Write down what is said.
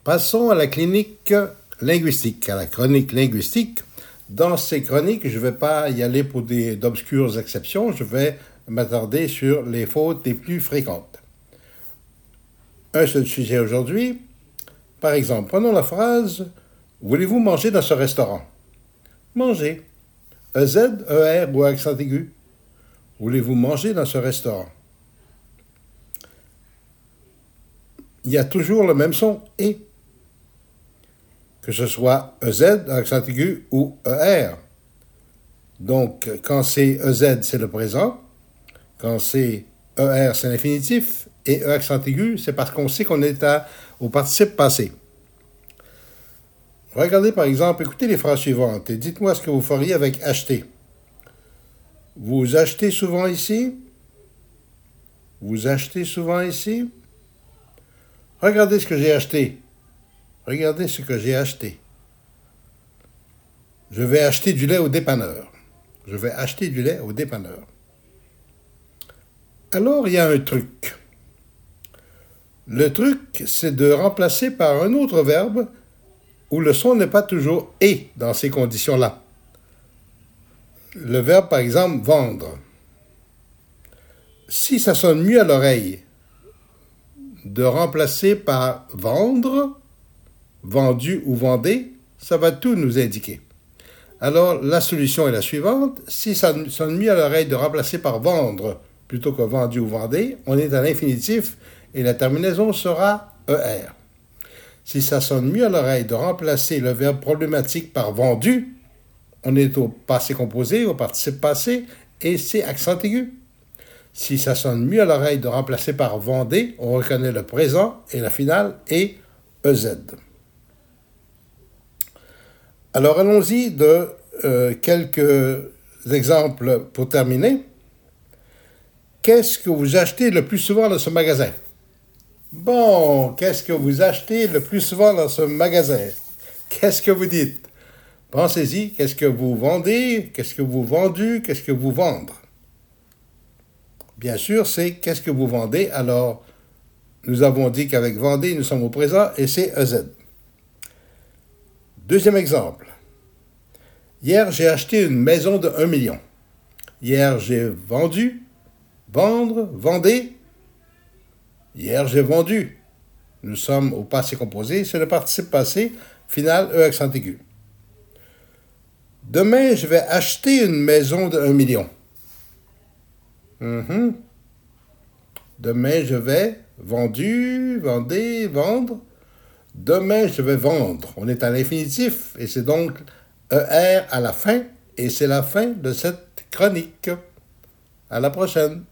Passons à la clinique linguistique, à la chronique linguistique. Dans ces chroniques, je ne vais pas y aller pour d'obscures exceptions, je vais m'attarder sur les fautes les plus fréquentes. Un seul sujet aujourd'hui. Par exemple, prenons la phrase « Voulez-vous manger dans ce restaurant ?» Manger. EZ, ER ou accent aigu. Voulez-vous manger dans ce restaurant? Il y a toujours le même son « et », que ce soit EZ, accent aigu ou ER. Donc, quand c'est EZ, c'est le présent. Quand c'est ER, c'est l'infinitif. Et E accent aigu, c'est parce qu'on sait qu'on est au participe passé. Regardez par exemple, écoutez les phrases suivantes et dites-moi ce que vous feriez avec acheter. Vous achetez souvent ici? Vous achetez souvent ici? Regardez ce que j'ai acheté. Regardez ce que j'ai acheté. Je vais acheter du lait au dépanneur. Je vais acheter du lait au dépanneur. Alors, il y a un truc. Le truc, c'est de remplacer par un autre verbe où le son n'est pas toujours « et » dans ces conditions-là. Le verbe, par exemple, « vendre ». Si ça sonne mieux à l'oreille de remplacer par « vendre », « vendu » ou « vendez », ça va tout nous indiquer. Alors, la solution est la suivante. Si ça sonne mieux à l'oreille de remplacer par « vendre » plutôt que « vendu » ou « vendez », on est à l'infinitif et la terminaison sera « ER ». Si ça sonne mieux à l'oreille de remplacer le verbe problématique par « vendu », on est au passé composé, au participe passé, et c'est accent aigu. Si ça sonne mieux à l'oreille de remplacer par « vendez », on reconnaît le présent et la finale est EZ. Alors allons-y de quelques exemples pour terminer. Qu'est-ce que vous achetez le plus souvent dans ce magasin? Bon, qu'est-ce que vous achetez le plus souvent dans ce magasin? Qu'est-ce que vous dites? Pensez-y, qu'est-ce que vous vendez? Qu'est-ce que vous vendu? Qu'est-ce que vous vendre? Bien sûr, c'est qu'est-ce que vous vendez? Alors, nous avons dit qu'avec vendez, nous sommes au présent et c'est EZ. Deuxième exemple. Hier, j'ai acheté une maison de 1 million. Hier, j'ai vendu, vendre, vendez. Hier, j'ai vendu. Nous sommes au passé composé, c'est le participe passé, final E accent aigu. Demain, je vais acheter une maison de 1 million. Demain, je vais vendu, vendez, vendre. Demain, je vais vendre. On est à l'infinitif et c'est donc ER à la fin et c'est la fin de cette chronique. À la prochaine.